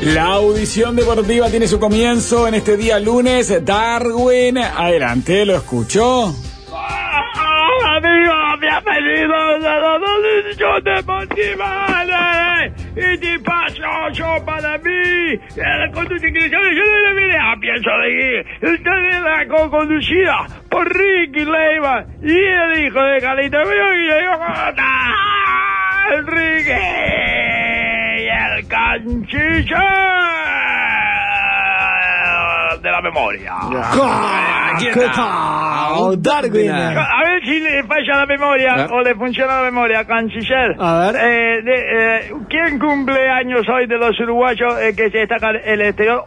La audición deportiva tiene su comienzo en este día lunes. Darwin, adelante, ¿lo escuchó? Amigo, bienvenidos a la audición deportiva. Y te paso yo para mí. Con tus inscripciones yo no le pienso de ir. Esta conducida por Ricky Leiva y el hijo de Carlito Enrique y el canchillo de la memoria. ¿Qué tal, Darwin? A ver si le falla la memoria o le funciona la memoria, canciller. A ver. ¿Quién cumple años hoy de los uruguayos que se destacan en el exterior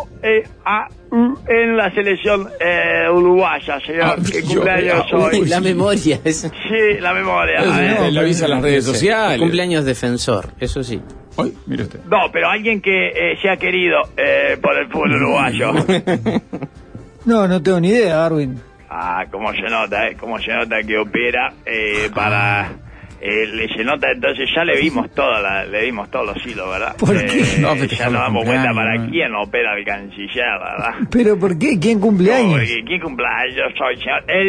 en la selección uruguaya, señor? ¿Qué cumpleaños hoy? La memoria. Sí, la memoria. Lo avisa en las redes sociales. Cumpleaños defensor, eso sí. Uy, mire usted. No, pero alguien que sea querido por el fútbol uruguayo. No tengo ni idea, Darwin. Cómo se nota que opera para... se nota, entonces ya le dimos todos los hilos, ¿verdad? ¿Por qué? Ya nos damos cuenta para quién opera el canciller, ¿verdad? ¿Pero por qué? ¿Quién cumple años? Porque ¿quién cumple años? Soy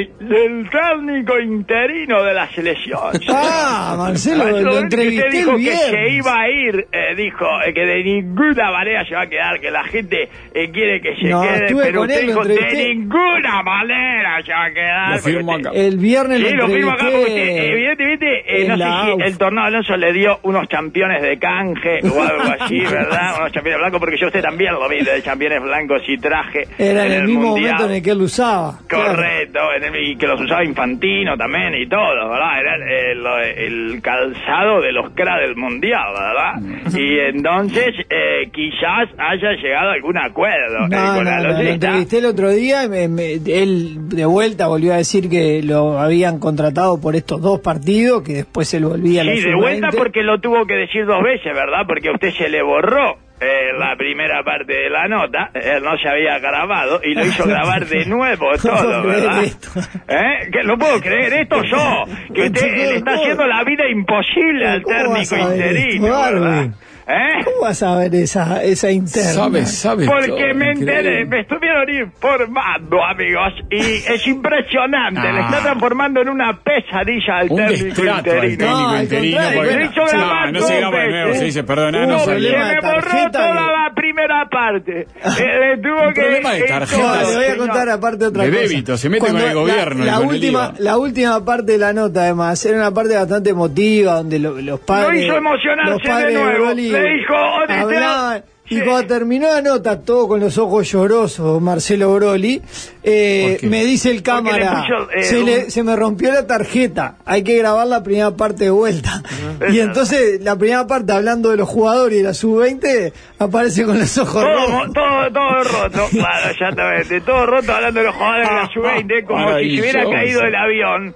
el técnico interino de la selección. Marcelo, lo entrevisté usted dijo el que viernes. se iba a ir, dijo que de ninguna manera se va a quedar, que la gente quiere que se quede, estuve pero con usted él, lo dijo de entrevisté. ninguna manera se va a quedar. Lo firmo acá. El viernes Sí, lo lo firmo acá porque entrevisté. evidentemente no en sé la si AUF. el Tornado Alonso le dio unos championes de canje o algo así, ¿verdad? Unos championes blancos, porque yo usted también lo vi de championes blancos y traje Era en el mismo mundial. momento en el que él lo usaba. Correcto, y que los usaba Infantino también y todo, ¿verdad? Era el calzado de los cra del mundial, ¿verdad? Y entonces quizás haya llegado a algún acuerdo con la Lo Losita. entrevisté el otro día y él de vuelta volvió a decir que lo habían contratado por estos dos partidos, que después él volvía a la Sí, de vuelta sub-20. porque lo tuvo que decir dos veces, ¿verdad? Porque a usted se le borró la primera parte de la nota, él no se había grabado y lo hizo grabar de nuevo todo, ¿verdad? Que no puedo creer esto yo, que usted le está haciendo la vida imposible al técnico interino, ¿verdad? ¿Cómo vas a ver esa interna? Sabe Porque todo, me enteré, increíble. me estuvieron informando, amigos, y es impresionante, le está transformando en una pesadilla al Un técnico destrato al interino. técnico al interino. contrario, porque- le hizo grabar no se dos graba de nuevo, veces. se dice, perdona, Hubo no Se salió. problema me de borró tarjeta toda que- la primera parte. Le tuvo Un que... problema de tarjeta. No, le voy a señor. contar aparte otra De cosa. débito, se mete Cuando con el gobierno y La con el última, IVA. la última parte de la nota, además, era una parte bastante emotiva, donde los padres... Lo hizo emocionarse los padres de nuevo. Broly Le dijo, hablaban, y Sí. cuando terminó la nota, todo con los ojos llorosos, Marcelo Broly, me dice el Porque le cámara, puso, se me rompió la tarjeta, hay que grabar la primera parte de vuelta. Y entonces, la primera parte, hablando de los jugadores y la sub-20, aparece con los ojos rojos. todo roto, claro, exactamente. Todo roto hablando de los jugadores de la sub-20, como si se hubiera maravilloso. caído del avión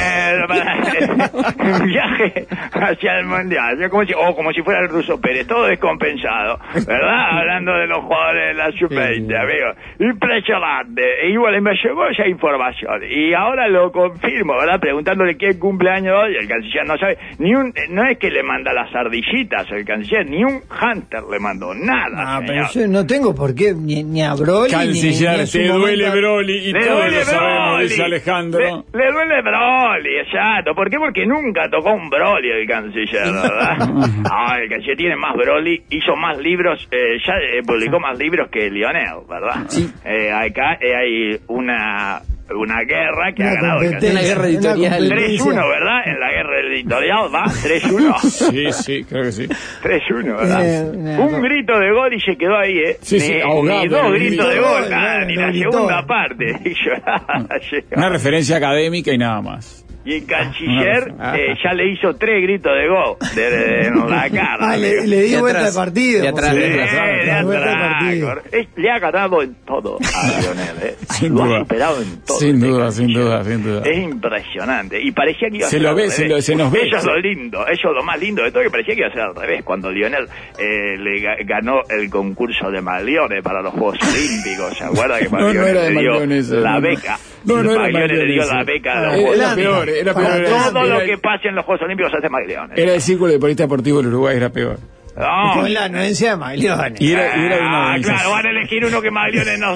para un viaje hacia el mundial. O sea, como si fuera el ruso Pérez, todo descompensado, ¿verdad? Hablando de los jugadores de la sub-20, amigo. Impresionante. Y bueno, me llegó esa información. Y ahora lo confirmo, ¿verdad? Preguntándole quién cumpleaños hoy. El canciller no sabe. No es que le manda las ardillitas el canciller, ni un Hunter le mandó nada. Pero Señor. yo no tengo por qué, ni a Broly, Canciller, ni en su te duele momento- Broly y Le todos duele lo sabemos, Broly. dice Alejandro. Le duele Broly, exacto. ¿Por qué? Porque nunca tocó un Broly el canciller, ¿verdad? El canciller tiene más Broly, hizo más libros, ya publicó más libros que Lionel, ¿verdad? Sí. Acá hay una guerra que ha ganado el competencia, Una guerra editorial. una competencia. 3-1, ¿verdad? En la guerra editorial, ¿va? 3-1. Sí, creo que sí. 3-1, ¿verdad? Un grito de gol y se quedó ahí, ¿eh? Sí, ahogado Ni en dos el gritos grito de de gol, gol, nada, no, ni no la gritó. segunda parte. Y Una referencia académica y nada más. Y el canciller ya le hizo 3 gritos de gol en la cara. Le di De vuelta atrás, de partido. de atrás, por de supuesto. atrás. De vuelta de partido. Le ha ganado en todo a Lionel, Sin lo duda. ha superado en todo. Sin este duda, canciller. sin duda. Es impresionante. Y parecía que iba a Se ser lo al ve, revés. se nos ve. Eso es lo lindo, eso es lo más lindo de todo, que parecía que iba a ser al revés. Cuando Lionel ganó el concurso de Maglione para los Juegos Olímpicos, ¿se acuerda que No, no era de le dio Maglione ese, la no. beca? No era Maglione le dio Maglione la ese. beca a los Era Juegos Era Olímpicos. peor, era Para peor. Todo Era lo que pase en los Juegos Olímpicos hace Maglione. el círculo de periodista deportivo del Uruguay, era peor. No. Con la anuencia de Maglione. Y era de una organización. Claro, van a elegir uno que Maglione no...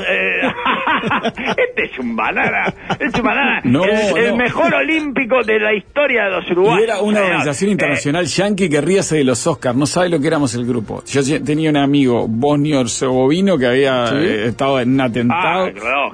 Este es un banana. Es un banana. No, el no. mejor olímpico de la historia de los uruguayos. Y era una organización internacional yankee que ríase de los Oscars. No sabe lo que éramos el grupo. Yo tenía un amigo bosnio-herzegovino que había estado en un atentado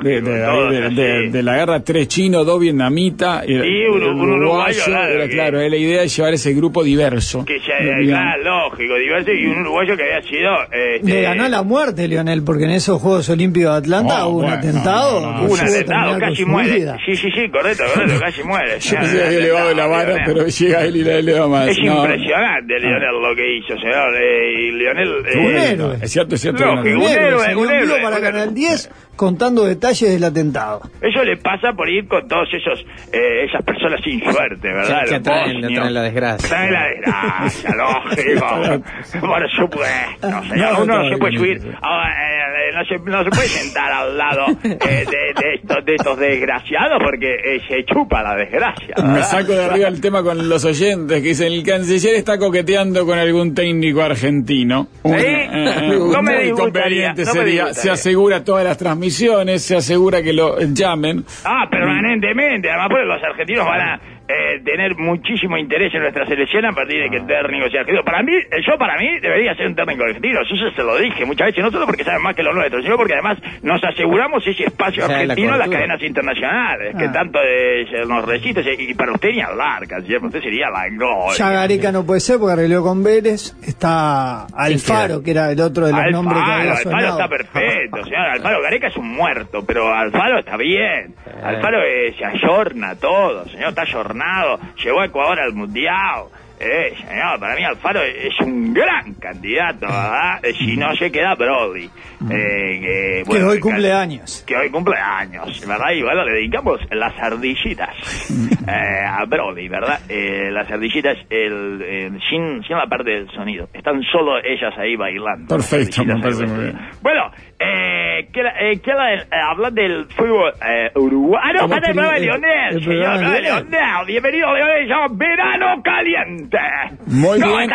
de la guerra, 3 chinos, 2 vietnamitas. Y un uruguayo. Claro, era la idea de llevar ese grupo diverso. Que claro, lógico, diverso. Y un uruguayo que había sido... Le ganó la muerte, Lionel, porque en esos Juegos Olímpicos de Atlanta hubo un atentado. Hubo un atentado, casi muere. Sí, correcto, casi muere. Yo pensé que había elevado la vara, pero llega él y la eleva más. Es impresionante, Lionel, lo que hizo, señor. Y Lionel... un héroe. Es cierto. Lógico, un héroe para Canal 10 contando detalles del atentado. Eso le pasa por ir con todos esas personas sin suerte, ¿verdad? Que traen la desgracia. Traen la desgracia, lógico. Por supuesto, señor. Uno no se puede subir, no se puede sentar al lado de estos desgraciados porque se chupa la desgracia, ¿verdad? Me saco de arriba el tema con los oyentes que dicen: el canciller está coqueteando con algún técnico argentino. No me muy conveniente sería. Se asegura todas las transmisiones, se asegura que lo llamen. Permanentemente. Además, porque los argentinos van a tener muchísimo interés en nuestra selección a partir de que el técnico sea argentino. Para mí debería ser un técnico argentino. Yo se lo dije muchas veces, no solo porque saben más que los nuestros, sino porque además nos aseguramos ese espacio argentino en las cadenas internacionales, que tanto nos resiste. Y para usted ni hablar, canciller, usted sería la gloria. Ya Gareca no puede ser porque arregló con Vélez. Está Alfaro, que era el otro de los nombres que había sonado. Alfaro está perfecto, señor. Alfaro, Gareca es un muerto, pero Alfaro está bien. Alfaro se ayorna todo, señor, está ayornado. Llegó a Ecuador al Mundial. Señor, para mí Alfaro es un gran candidato, ¿verdad? Si no se queda Brody. Que hoy cumple años. ¿Verdad? Y bueno, le dedicamos las ardillitas a Brody, ¿verdad? Las ardillitas sin la parte del sonido. Están solo ellas ahí bailando. Perfecto, me parece muy bien. Bueno, hablar del fútbol uruguayo. No, el programa de Lionel, señor. Lionel. Bienvenido, Lionel. Verano Caliente. Muy bien.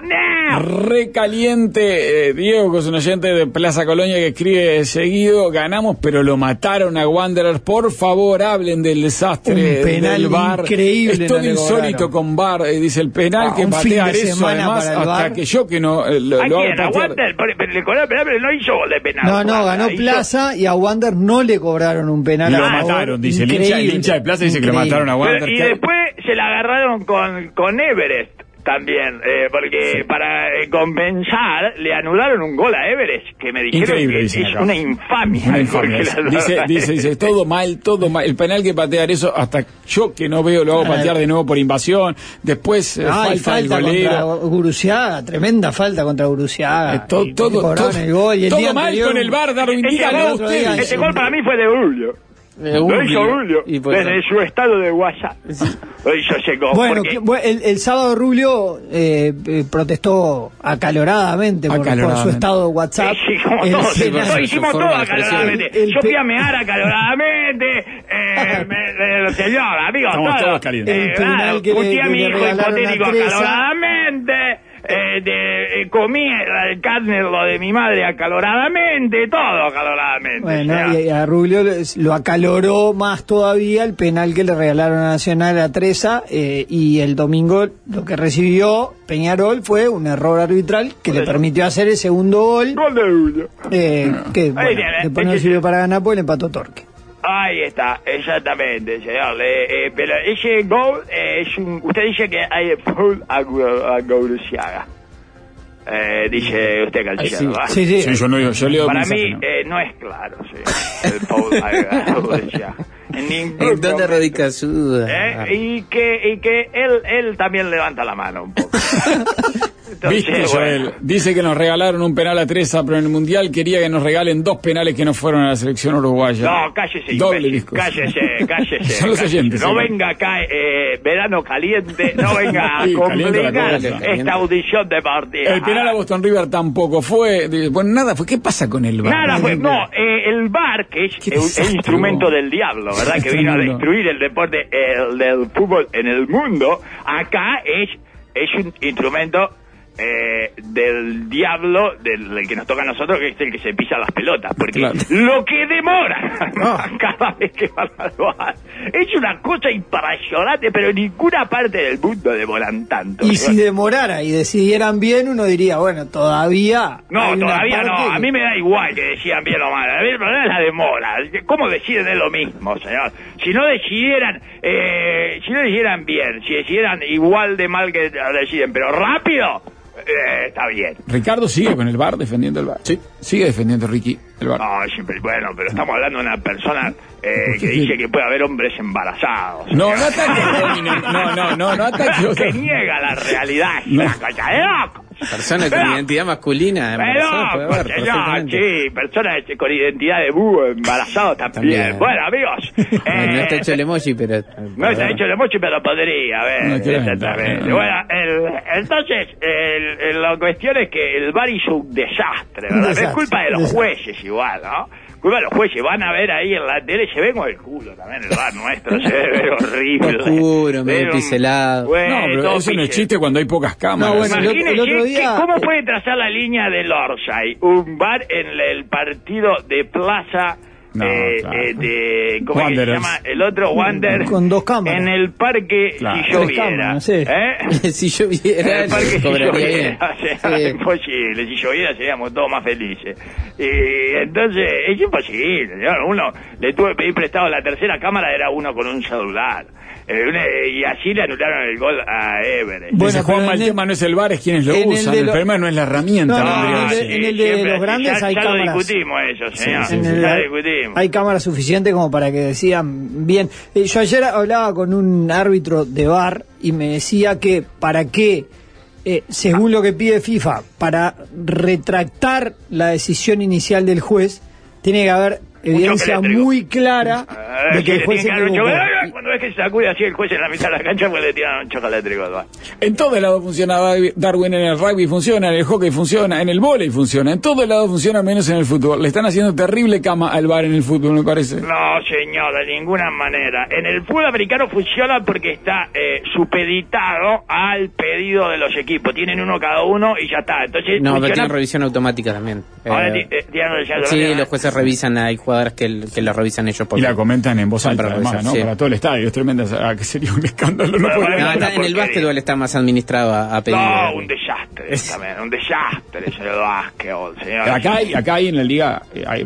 Recaliente. Diego, que es un oyente de Plaza Colonia que escribe seguido: ganamos, pero lo mataron a Wanderers. Por favor, hablen del desastre del VAR. Increíble. Es todo insólito con VAR. Dice el penal que patea eso, además, hasta que yo que no lo hago patear. Pero no hizo gol de penal. No, ganó Plaza y a Wander no le cobraron un penal. Lo mataron, dice el hincha de Plaza, dice que lo mataron a Wander. Y después se la agarraron con Everest también, porque para compensar le anularon un gol a Everest, que me dijeron que es una infamia. Dice todo mal. El penal que patear eso, hasta yo que no veo lo hago patear de nuevo por invasión. Después falta el golero. Contra Guruciaga, tremenda falta contra Guruciaga. Todo mal con el VAR, Darwin, dígalo usted. Ese gol para mí fue de Julio. Lo hizo Rubio desde su estado de WhatsApp. Lo hizo ese gol. Bueno, el sábado Rubio protestó acaloradamente por su estado de WhatsApp. Lo hicimos todo acaloradamente. Yo fui a mear acaloradamente. Señor, amigo, todos calientes. Puteé a mi hijo hipotético acaloradamente. Comí el carne de mi madre acaloradamente, todo acaloradamente. Bueno, y a Rubio lo acaloró más todavía el penal que le regalaron a Nacional a Treza, y el domingo lo que recibió Peñarol fue un error arbitral que le permitió hacer el segundo gol. Gol de Rubio. Que bueno, después no sirvió para ganar porque le empató Torque. Ahí está, exactamente, señor. Pero ese gol usted dice que hay full a Guruciaga. Dice usted, Calciano. Sí, yo leo para mí no es claro, el foul a Guruciaga. ¿En dónde radica su duda? Y que él también levanta la mano un poco. Entonces, ¿viste, Joel? Dice que nos regalaron un penal a Treza, pero en el Mundial quería que nos regalen 2 penales que no fueron a la selección uruguaya. No, cállese. Cállese. Son los oyentes. No venga acá, verano caliente, no venga a complicar esta audición deportiva. El penal a Boston River tampoco fue. Bueno, nada fue. ¿Qué pasa con el VAR? Nada fue. No, el VAR, que es el instrumento del diablo, ¿verdad? Que vino a destruir el deporte del fútbol en el mundo, acá es un instrumento del diablo, del que nos toca a nosotros, que es el que se pisa las pelotas, porque lo que demora cada vez que van al bar es una cosa impresionante, pero en ninguna parte del mundo demoran tanto. Y si demorara y decidieran bien, uno diría, bueno, todavía... No, todavía no, a mí me da igual que decidan bien o mal, a mí el problema es la demora. ¿Cómo deciden es lo mismo, señor? Si no decidieran bien, si decidieran igual de mal que deciden, pero rápido... está bien. Ricardo sigue con el VAR, defendiendo el VAR. Sí. Sigue defendiendo Ricky el VAR. No, siempre, bueno, pero estamos hablando de una persona que dice que puede haber hombres embarazados. No ataque. No ataque. Que niega la realidad. La cosa de loco. Persona con identidad masculina embarazada, sí, personas con identidad de búho embarazado también. Bueno, amigos. No está hecho el emoji, pero... No está hecho el emoji, pero podría, a ver, exactamente. Bueno, entonces, la cuestión es que el VAR hizo un desastre, ¿verdad? Es culpa de los jueces igual, ¿no? Culpa de los jueces, van a ver ahí en la tele, se ve con el culo también el VAR nuestro, se ve horrible. Oscuro, medio piselado. Bueno, pero eso no es chiste cuando hay pocas cámaras. No, bueno, el otro día... ¿Cómo puede trazar la línea del Orsay? Un VAR en el partido de Plaza... No, claro. ¿Cómo se llama? El otro Wander con 2 cámaras en el parque. Claro. Si lloviera cámaras, sí. Si lloviera en el parque, si lloviera, o sea, es imposible. Si lloviera seríamos todos más felices. Y entonces es imposible, señor. Uno le tuve que pedir prestado la tercera cámara, era uno con un celular. Y así le anularon el gol a Everett. Bueno, Juanma, el tema no es el VAR, es quienes lo usan. El problema no es la herramienta. En el de los grandes hay cámaras. Ya lo discutimos eso, señor. Ya lo discutimos. Hay cámaras suficientes como para que decían bien. Yo ayer hablaba con un árbitro de VAR y me decía que para qué, según lo que pide FIFA, para retractar la decisión inicial del juez, tiene que haber evidencia muy clara de que el juez se equivocó. Cuando ves que se sacude así el juez en la mitad de la cancha, pues le tiran un choque eléctrico. En todo lado funciona Darwin, en el rugby funciona, en el hockey funciona, en el vóley funciona, en todo lado funciona menos en el fútbol. Le están haciendo terrible cama al VAR en el fútbol, me parece. No, señor, de ninguna manera. En el fútbol americano funciona porque está supeditado al pedido de los equipos. Tienen uno cada uno y ya está. Entonces, no, pero tienen revisión automática también. Ahora tienen revisión automática. Sí, los jueces revisan, hay jugadores que lo revisan ellos. Y la comentan en voz alta, además, ¿no? Sí. Para todo el estadio, es tremenda, que sería un escándalo. En el básquetbol está más administrado a pedido. No, un desastre también, un desastre eso del básquetbol, señor. Acá hay en la liga, hay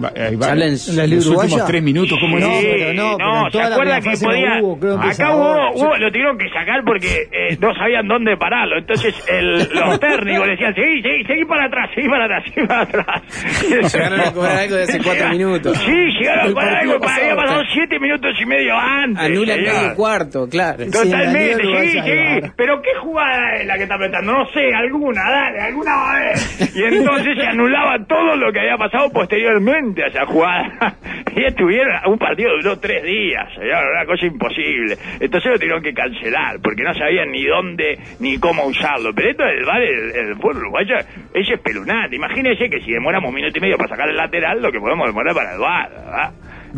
los últimos 3 minutos, ¿cómo no? No, ¿se acuerdan que podía? Acá hubo, lo tuvieron que sacar porque no sabían dónde pararlo, entonces los técnicos decían, seguí para atrás. Llegaron a cobrar algo de hace 4 minutos. Sí, llegaron a cobrar algo, había pasado 7 minutos y medio antes. Anula medio cuarto, claro. Totalmente, sí. Pero ¿qué jugada es la que está apretando? No sé, alguna va a ver. Y entonces se anulaba todo lo que había pasado posteriormente a esa jugada. Y estuvieron, un partido duró 3 días, una cosa imposible. Entonces lo tuvieron que cancelar, porque no sabían ni dónde ni cómo usarlo. Pero esto del VAR, el fútbol uruguayo, es espeluznante. Imagínense que si demoramos 1 minuto y medio para sacar el lateral, lo que podemos demorar para el VAR, ¿verdad?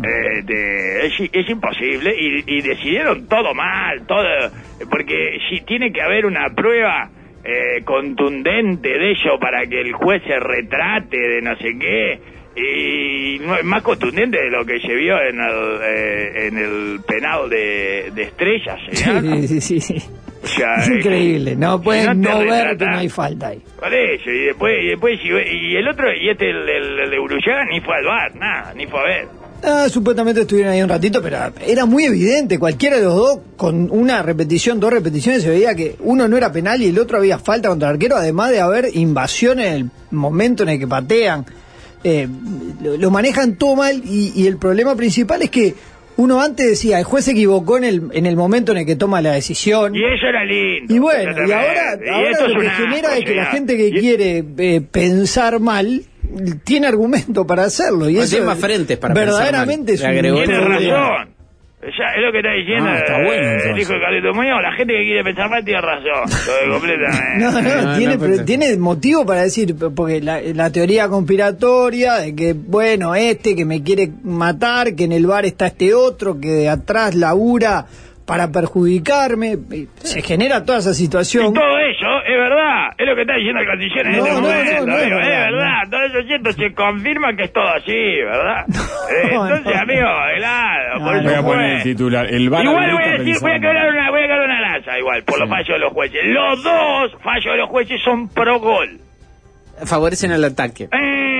Es imposible y decidieron todo mal, porque si tiene que haber una prueba contundente de ello para que el juez se retrate de no sé qué, y no es más contundente de lo que se vio en el penal de Estrellas, ¿no? Sí. O sea, es increíble, no pueden no ver que no hay falta ahí. Por eso, y después el otro, el de Uruguay ni fue al VAR, nada, ni fue a ver. Supuestamente estuvieron ahí un ratito, pero era muy evidente, cualquiera de los dos, con una repetición, 2 repeticiones, se veía que uno no era penal y el otro había falta contra el arquero, además de haber invasión en el momento en el que patean. Lo manejan todo mal y el problema principal es que uno antes decía, el juez se equivocó en el momento en el que toma la decisión. Y eso era lindo. Y bueno, y ahora lo que genera es que la gente que quiere pensar mal tiene argumento para hacerlo. Y eso más frentes para verdaderamente es un tiene razón. Es lo que está diciendo el hijo de Carlito Muñoz. La gente que quiere pensar mal tiene razón. Completamente. Tiene motivo para decir, porque la teoría conspiratoria de que, bueno, que me quiere matar, que en el bar está este otro, que de atrás labura para perjudicarme, se genera toda esa situación. Y todo eso es verdad, es lo que está diciendo el canciller en este momento, no, es verdad, todo eso cierto, se confirma que es todo así, ¿verdad? Entonces, amigo, helado, por eso voy a poner el titular, el VAR. Igual voy a quebrar una lanza, igual, por los fallos de los jueces. Los dos fallos de los jueces son pro gol. Favorecen el ataque.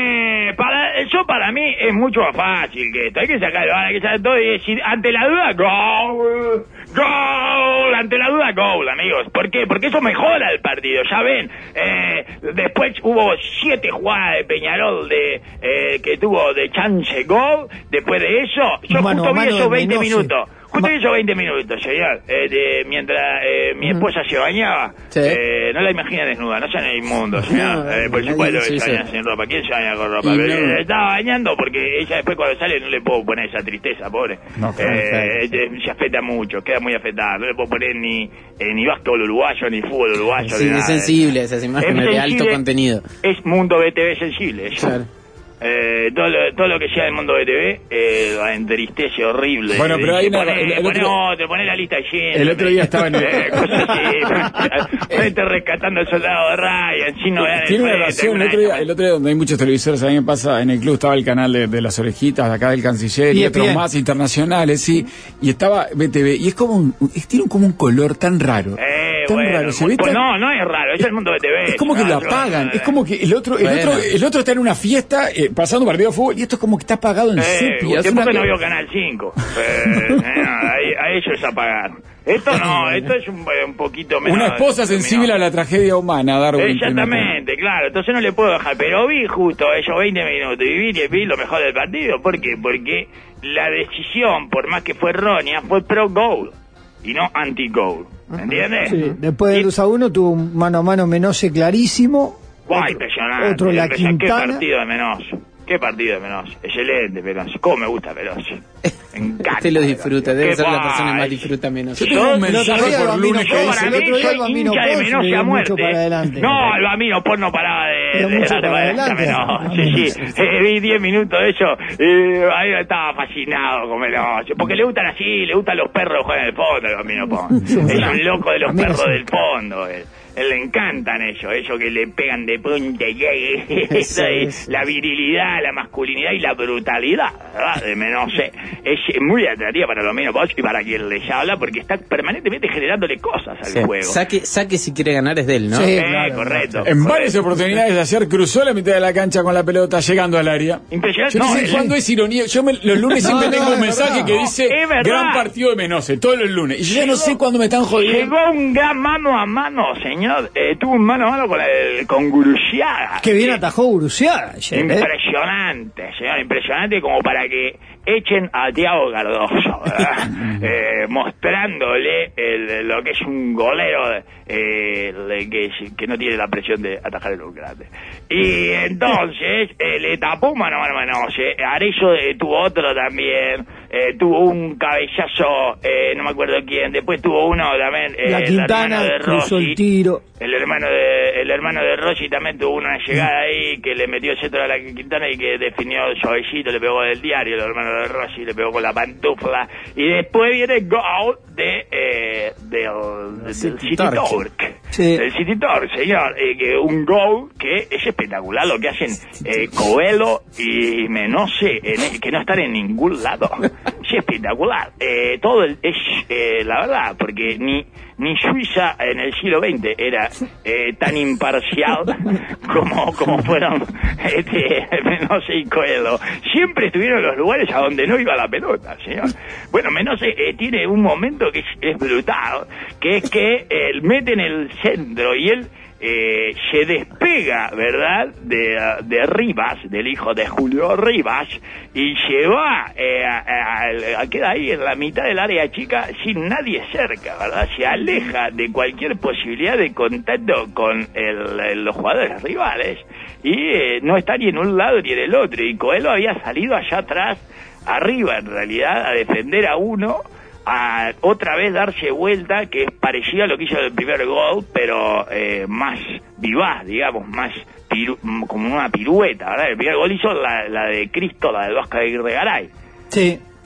Para mí es mucho más fácil que esto. Hay que sacarlo, hay que sacar todo y decir, ante la duda, gol, ante la duda, gol, amigos. ¿Por qué? Porque eso mejora el partido, ya ven. Después hubo 7 jugadas de Peñarol que tuvo de chance gol. Después de eso, yo justo vi esos 20 minutos. Justo hizo 20 minutos, señor, mientras mi esposa se bañaba. Sí. No la imagina desnuda, no sean inmundos, señor. Por supuesto que se baña sin ropa. ¿Quién se baña con ropa? Estaba bañando porque ella después cuando sale no le puedo poner esa tristeza, pobre. No, se afecta mucho, queda muy afectada. No le puedo poner ni básquetbol uruguayo, ni fútbol uruguayo. Sí, es sensible esas imágenes de alto contenido. Es mundo BTV sensible, eso. Claro. Todo lo que sea del mundo BTV lo entristece horrible. Bueno, pero hay te pone la lista llena. El otro día estaba en cosas así. Rescatando el soldado de Ryan sin novedad. Tiene una razón. El otro día donde hay muchos televisores, a mí me pasa, en el club estaba el canal de las orejitas de acá del canciller y otros más internacionales, sí, y estaba BTV y es como tiene como un color tan raro. Raro. ¿Se ve no es raro, es el mundo BTV. Es como que lo apagan, es como que el otro está en una fiesta pasando un partido de fútbol y esto es como que está apagado en sepia. Después no veo Canal 5. A ellos es apagar. Esto no, esto es un poquito menos. Una esposa sensible a la tragedia humana, Darwin. Exactamente, claro, entonces no le puedo dejar. Pero vi justo esos 20 minutos y vi lo mejor del partido. ¿Por qué? Porque la decisión, por más que fue errónea, fue pro-goal y no anti-goal. ¿Me entiendes? Sí. Después del 2-1 tuvo un mano a mano Menose clarísimo. Guay, impresionante. Otro La Quintana. Qué partido de Menose. Qué partido de Menose. Excelente, Menose. ¿Cómo me gusta Menose? Me encanta. Usted lo disfruta, debe ser la persona que más disfruta Menose. Yo tengo un mensaje por lunes que dice... El otro día el Bambino Menose a muerte. No, el Bambino Pons no paraba de Sí. Vi 10 minutos de eso y ahí estaba fascinado con Menose. Porque le gustan así, le gustan los perros que juegan en el fondo, el Bambino Pons. Es un loco de los perros del fondo, le encantan ellos que le pegan de punta la virilidad, la masculinidad y la brutalidad, ¿verdad? De Menose. Es muy atractiva para los menos y para quien les habla porque está permanentemente generándole cosas al juego. Saque si quiere ganar es de él, ¿no? Sí, claro, correcto. En varias oportunidades de ayer cruzó la mitad de la cancha con la pelota llegando al área. Impresionante. Yo no sé cuándo es ironía. Los lunes siempre tengo un mensaje que dice gran partido de Menose, todos los lunes. Y yo ya no sé cuándo me están jodiendo. Llegó un gran mano a mano, señor. Tuvo un mano a mano con Gurusiaga. Qué bien atajó Gurusiaga. Impresionante, señor, impresionante como para que echen a Thiago Cardoso, mostrándole lo que es un golero que no tiene la presión de atajar el grande. Y entonces le tapó mano a mano. Arezzo tuvo otro también, tuvo un cabezazo, no me acuerdo quién, después tuvo uno también, La Quintana cruzó el tiro. El hermano de Rossi también tuvo una llegada ahí que le metió el centro a la Quintana y que definió suavecito, le pegó del diario, el hermano de Rossi le pegó con la pantufla y después viene el gol del City Torque. Sí. El City Torque, señor, un gol que es espectacular lo que hacen Coelho y Menose, que no están en ningún lado. Es espectacular. Todo es la verdad, porque ni Suiza en el siglo XX era tan imparcial como fueron Menose y Coelho. Siempre estuvieron en los lugares a donde no iba la pelota, señor. Bueno, Menose tiene un momento que es brutal, que es que mete en el centro y él se despega, ¿verdad?, de Rivas, del hijo de Julio Rivas, y se va queda ahí en la mitad del área chica sin nadie cerca, ¿verdad? Se aleja de cualquier posibilidad de contacto con los jugadores rivales y no está ni en un lado ni en el otro, y Coelho había salido allá atrás, arriba en realidad, a defender a uno, a otra vez darse vuelta, que es parecido a lo que hizo el primer gol, pero más vivaz, digamos, más como una pirueta, ¿verdad? El primer gol hizo la de Cristo, la del Vasco de Aguirre Garay. Sí,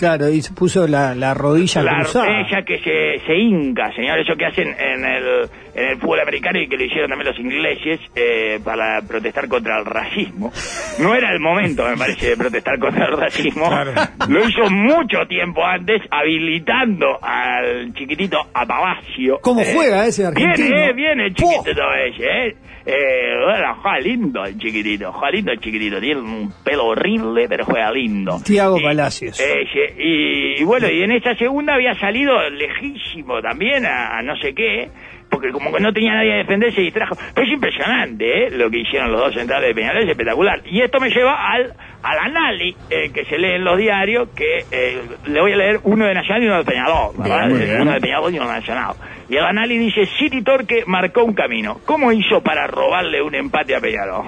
Claro, y se puso la rodilla cruzada. La rodilla que se hinca, señor, eso que hacen en el fútbol americano y que lo hicieron también los ingleses para protestar contra el racismo. No era el momento, me parece, de protestar contra el racismo. Claro. Lo hizo mucho tiempo antes, habilitando al chiquitito Apalacio. ¿Cómo juega ese argentino? Viene el chiquitito ese, bueno, juega lindo el chiquitito, tiene un pelo horrible, pero juega lindo. Thiago Palacios. Y bueno, y en esta segunda había salido lejísimo también a no sé qué, porque como que no tenía nadie a defender, se distrajo. Pero es impresionante, lo que hicieron los dos centrales de Peñarol, es espectacular. Y esto me lleva al análisis que se lee en los diarios, que le voy a leer uno de Nacional y uno de Peñarol, ¿verdad? Uno de Peñarol y uno de Nacional. Y el análisis dice: City Torque marcó un camino. ¿Cómo hizo para robarle un empate a Peñarol?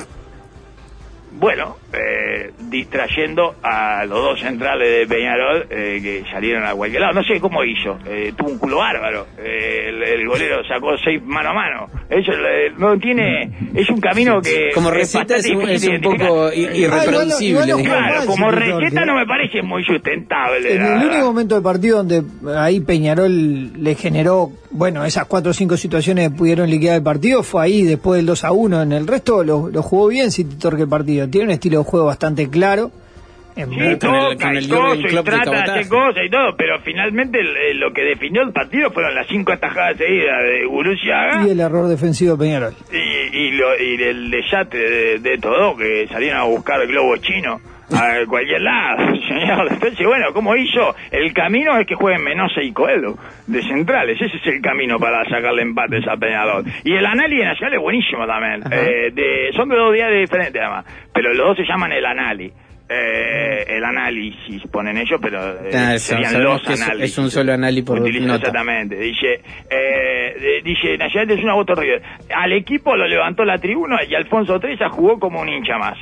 Bueno, distrayendo a los dos centrales de Peñarol que salieron a cualquier lado. No sé cómo hizo. Tuvo un culo bárbaro. El golero sacó 6 mano a mano. Eso no tiene. Es un camino que. Como receta es un poco irreproducible. Claro, como receta no me parece muy sustentable. En el único momento del partido donde ahí Peñarol le generó, bueno, esas 4 o 5 situaciones que pudieron liquidar el partido, fue ahí después del 2-1. En el resto lo jugó bien City Torque el partido. Tiene un estilo de juego bastante claro. Sí, toca y trata de hacer cosas y todo, pero finalmente lo que definió el partido fueron las 5 atajadas seguidas de Guruciaga y el error defensivo de Peñarol y el desastre de todo, que salieron a buscar globos chinos a cualquier lado, señor. Entonces, bueno, ¿cómo hizo? El camino es que jueguen Menosa y Coelho de centrales. Ese es el camino para sacarle empates a Peñarol. Y el análisis nacional es buenísimo también. Son de 2 días diferentes además, pero los dos se llaman el análisis. El análisis ponen ellos, pero serían los análisis. Es un solo análisis por nota. Exactamente. Dice Nacional es una voto horrible. Al equipo lo levantó la tribuna y Alfonso Treza jugó como un hincha más.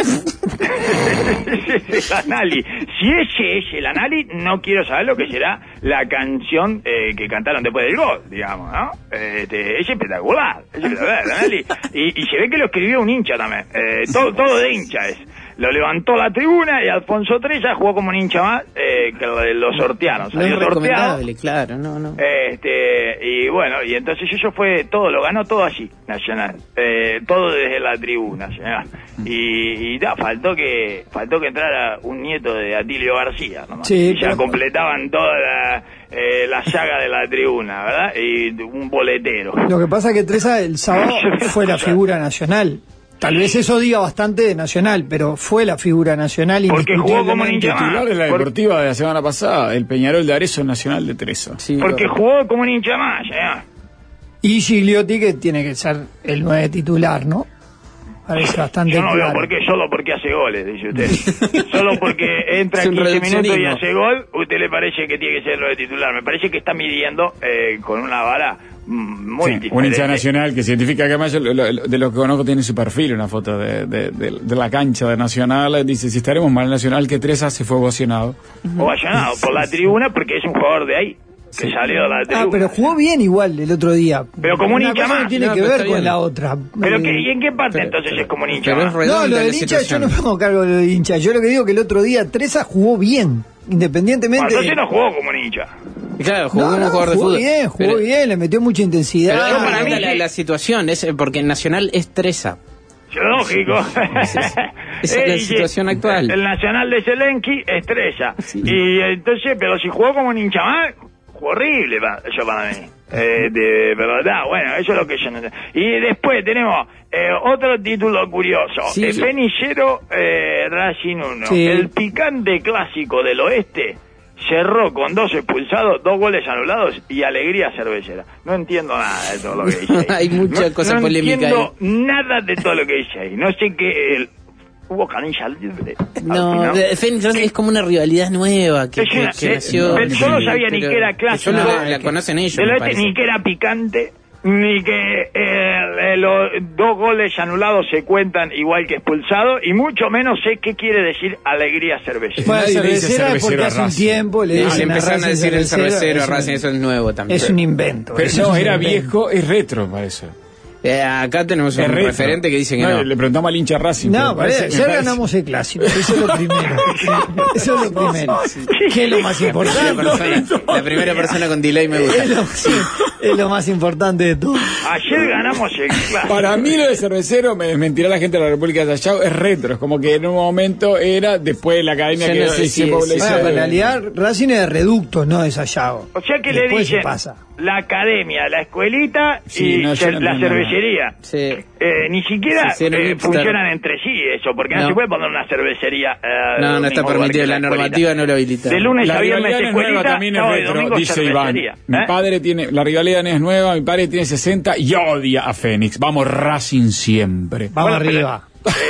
El análisis. Si ese es el análisis, no quiero saber lo que será la canción que cantaron después del gol, digamos, ¿no? Es espectacular, el análisis. Y se ve que lo escribió un hincha también. Todo de hincha es. Lo levantó la tribuna y Alfonso Treza jugó como un hincha más, que lo sortearon. No es recomendable, claro, no. Y bueno, y entonces eso fue todo, lo ganó todo allí, Nacional. Todo desde la tribuna, Nacional. Y faltó que entrara un nieto de Atilio García, nomás. Sí, y ya completaban toda la saga de la tribuna, ¿verdad? Y un boletero. Lo que pasa es que Treza el sábado fue la figura nacional. Tal vez eso diga bastante de Nacional, pero fue la figura nacional. Porque jugó como un hincha más. De la deportiva de la semana pasada, el Peñarol de Arezzo Nacional de Treza. Sí, porque jugó como un hincha más, ya. Y Gigliotti, que tiene que ser el 9 titular, ¿no? Parece bastante Yo no claro. veo por qué, solo porque hace goles, dice usted. Solo porque entra 15 minutos y hace gol, ¿usted le parece que tiene que ser el 9 titular? Me parece que está midiendo con una vara muy diferente. Un hincha Nacional que se identifica, que además de lo que conozco tiene su perfil, una foto de la cancha de Nacional, dice: si estaremos mal Nacional, que Treza se fue ovacionado. Ovacionado por la tribuna porque es un jugador de ahí, que salió de la tribuna. Pero jugó bien igual el otro día. Pero como un hincha más. No tiene que ver con la otra. ¿Y en qué parte entonces es como un hincha más? No, lo del hincha, yo no me hago cargo de lo del hincha. Yo lo que digo que el otro día Treza jugó bien, independientemente. Entonces no jugó como un hincha. Claro, jugó como jugador de fútbol. Jugó bien, le metió mucha intensidad. Pero para mí la situación es porque Nacional es Treza. Lógico. Esa es la situación actual. El Nacional de Zelenki es Treza. Sí. Y entonces, pero si jugó como un hincha más, jugó horrible eso para mí. De verdad, bueno, eso es lo que yo no entiendo. Y después tenemos otro título curioso. Penillero Racing 1. Sí. El picante clásico del oeste cerró con 2 expulsados, 2 goles anulados y alegría cervecera. No entiendo nada de todo lo que dice ahí. Hay mucha cosa polémica. No entiendo nada de todo lo que dice ahí. No sé qué. Hubo canilla libre. No, es como una rivalidad nueva que nació. Yo no sabía ni que era clásica. La conocen ellos. Ni que era picante, ni que los 2 goles anulados se cuentan igual que expulsados, y mucho menos sé qué quiere decir alegría cervecera. Bueno, cervecera es porque hace un tiempo le empezaron a decir el cervecero a Racing, eso es nuevo también. Es un invento. Pero no, era viejo, es retro, parece. Acá tenemos un referente que dice que no. Le preguntamos al hincha Racing. No, ya ganamos el clásico. Eso es lo primero. Eso es lo primero. ¿Qué es lo más importante? La primera persona con delay me gusta. Es lo más importante de todo. Ayer ganamos el clásico. Para mí lo de cervecero, me desmentirá la gente de la República de Sayago, es retro. Es como que en un momento era, después de la academia yo que no sé si en realidad Racing es de reducto, no de Sayago. O sea que después le dicen la academia, la escuelita y la cervecería. Sí. Ni siquiera funcionan entre sí eso, porque no se puede poner una cervecería. No está permitido, la normativa no lo habilita. De lunes la a viernes rivalidad escuelita, también es sábado y retro, domingo dice Iván. Mi padre tiene, la rivalidad es nueva, mi padre tiene 60 y odia a Fénix. Vamos Racing siempre. Vamos arriba.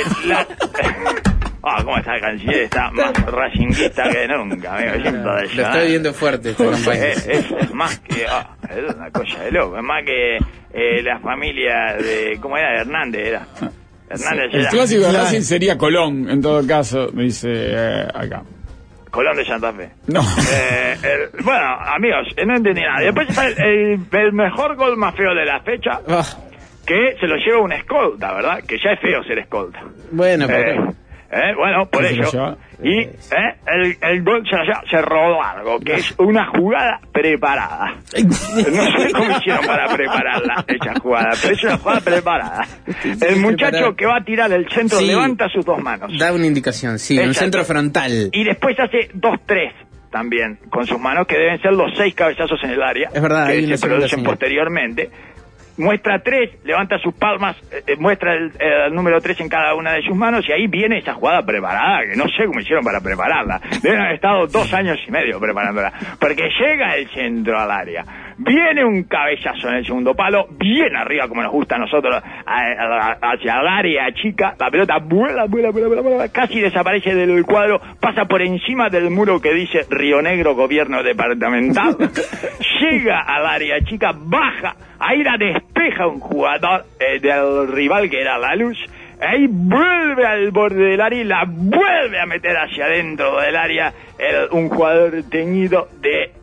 Cómo esta canción está más racinguista que nunca, amigo. Lo estoy viendo fuerte esta campaña. Es más que es una cosa de loco, es más que la familia de ¿cómo era? Hernández era. Hernández el clásico de Racing sería Colón, en todo caso, me dice acá. Colón de Santa Fe. No. Bueno, amigos, no entendí nada. Después está el mejor gol más feo de la fecha, que se lo lleva un escolta, ¿verdad? Que ya es feo ser escolta. Bueno, bueno, por ello. Y el gol se rodó algo, que es una jugada preparada. No sé cómo hicieron para prepararla, esa jugada, pero es una jugada preparada. El muchacho que va a tirar el centro levanta sus dos manos. Da una indicación, un centro frontal. Y después hace 2-3 también con sus manos, que deben ser los 6 cabezazos en el área. Es verdad, que se producen posteriormente. Muestra 3, levanta sus palmas, muestra el número 3 en cada una de sus manos, y ahí viene esa jugada preparada, que no sé cómo hicieron para prepararla. Deben haber estado 2 años y medio preparándola, porque llega el centro al área, viene un cabezazo en el segundo palo, bien arriba como nos gusta a nosotros, hacia el área chica, la pelota vuela, casi desaparece del cuadro, pasa por encima del muro que dice Río Negro Gobierno Departamental, llega al área chica, baja, ahí la despeja un jugador del rival que era La Luz, ahí vuelve al borde del área y la vuelve a meter hacia adentro del área un jugador teñido de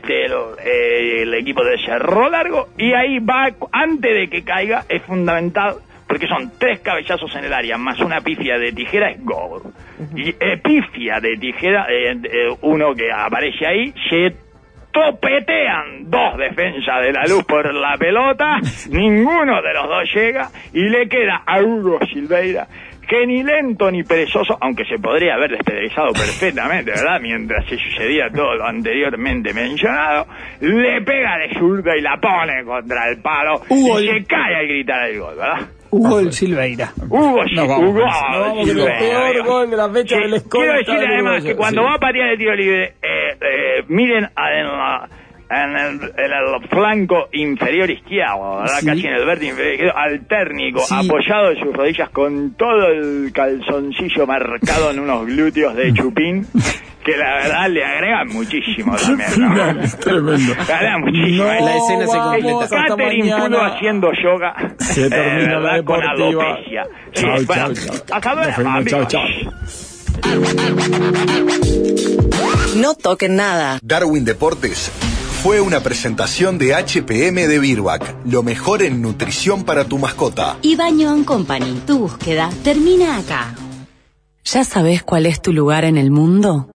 el equipo de Cerro Largo, y ahí va, antes de que caiga, es fundamental, porque son 3 cabezazos en el área más una pifia de tijera, es gol. Y pifia de tijera, uno que aparece ahí, se topetean 2 defensas de La Luz por la pelota, ninguno de los 2 llega, y le queda a Hugo Silveira, que ni lento ni perezoso, aunque se podría haber despedazado perfectamente, ¿verdad? Mientras se sucedía todo lo anteriormente mencionado, le pega de zurda y la pone contra el palo, y se cae al gritar el gol, ¿verdad? Hugo Silveira. Hugo Silveira. El peor gol de la fecha del escolta. Quiero decir además que cuando va a patear el tiro libre, miren en el flanco inferior izquierdo, ¿verdad? Casi en el vértice inferior izquierdo, al técnico, apoyado en sus rodillas con todo el calzoncillo marcado en unos glúteos de chupín, que la verdad le agregan muchísimo también, ¿no? Es tremendo. Le agregan muchísimo. La escena se completa. Catherine Pulo haciendo yoga. Se termina la con deportiva. alopecia. Chau. Hasta luego, amigos. Chau. No toquen nada. Darwin Deportes fue una presentación de HPM de Virbac, lo mejor en nutrición para tu mascota. Y Baño & Company, tu búsqueda termina acá. ¿Ya sabes cuál es tu lugar en el mundo?